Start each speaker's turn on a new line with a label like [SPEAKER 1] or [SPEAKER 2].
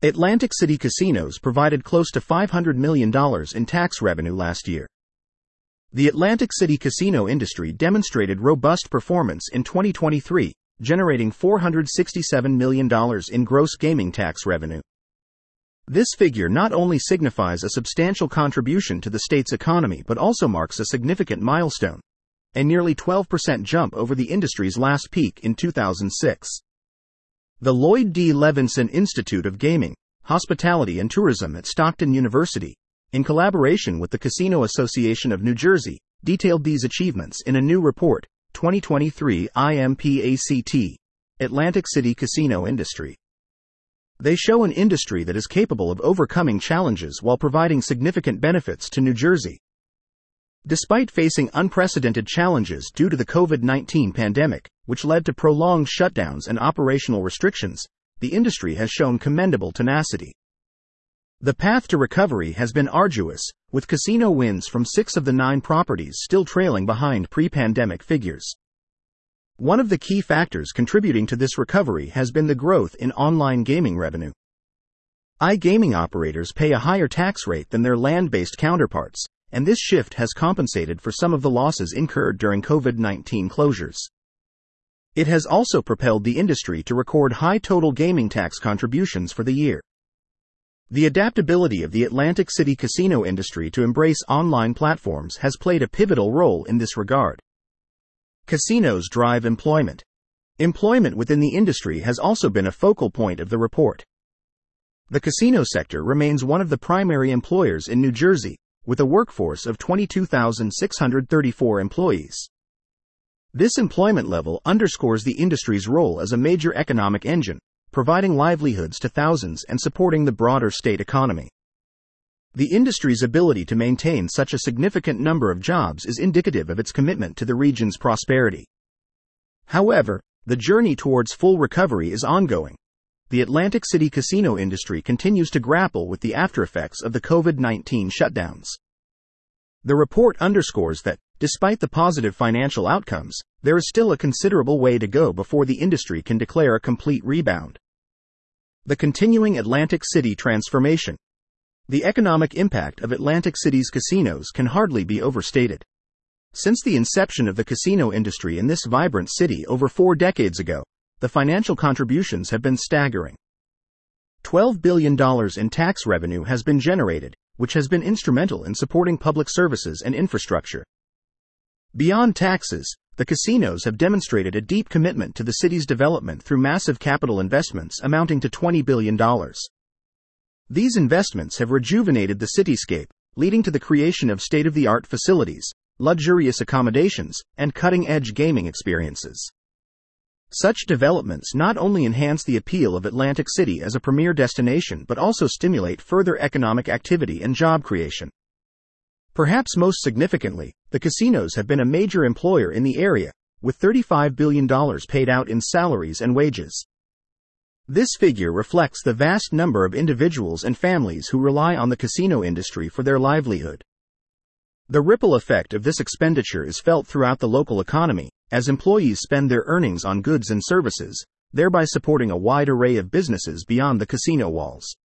[SPEAKER 1] Atlantic City casinos provided close to $500 million in tax revenue last year. The Atlantic City casino industry demonstrated robust performance in 2023, generating $467 million in gross gaming tax revenue. This figure not only signifies a substantial contribution to the state's economy but also marks a significant milestone, a nearly 12% jump over the industry's last peak in 2006. The Lloyd D. Levinson Institute of Gaming, Hospitality and Tourism at Stockton University, in collaboration with the Casino Association of New Jersey, detailed these achievements in a new report, 2023 IMPACT, Atlantic City Casino Industry. They show an industry that is capable of overcoming challenges while providing significant benefits to New Jersey. Despite facing unprecedented challenges due to the COVID-19 pandemic, which led to prolonged shutdowns and operational restrictions, the industry has shown commendable tenacity. The path to recovery has been arduous, with casino wins from 6 of the 9 properties still trailing behind pre-pandemic figures. One of the key factors contributing to this recovery has been the growth in online gaming revenue. iGaming operators pay a higher tax rate than their land-based counterparts, and this shift has compensated for some of the losses incurred during COVID-19 closures. It has also propelled the industry to record high total gaming tax contributions for the year. The adaptability of the Atlantic City casino industry to embrace online platforms has played a pivotal role in this regard. Casinos drive employment. Employment within the industry has also been a focal point of the report. The casino sector remains one of the primary employers in New Jersey, with a workforce of 22,634 employees. This employment level underscores the industry's role as a major economic engine, providing livelihoods to thousands and supporting the broader state economy. The industry's ability to maintain such a significant number of jobs is indicative of its commitment to the region's prosperity. However, the journey towards full recovery is ongoing. The Atlantic City casino industry continues to grapple with the aftereffects of the COVID-19 shutdowns. The report underscores that, despite the positive financial outcomes, there is still a considerable way to go before the industry can declare a complete rebound. The continuing Atlantic City transformation. The economic impact of Atlantic City's casinos can hardly be overstated. Since the inception of the casino industry in this vibrant city over 4 decades ago, the financial contributions have been staggering. $12 billion in tax revenue has been generated, which has been instrumental in supporting public services and infrastructure. Beyond taxes, the casinos have demonstrated a deep commitment to the city's development through massive capital investments amounting to $20 billion. These investments have rejuvenated the cityscape, leading to the creation of state-of-the-art facilities, luxurious accommodations, and cutting-edge gaming experiences. Such developments not only enhance the appeal of Atlantic City as a premier destination but also stimulate further economic activity and job creation. Perhaps most significantly, the casinos have been a major employer in the area, with $35 billion paid out in salaries and wages. This figure reflects the vast number of individuals and families who rely on the casino industry for their livelihood. The ripple effect of this expenditure is felt throughout the local economy, as employees spend their earnings on goods and services, thereby supporting a wide array of businesses beyond the casino walls.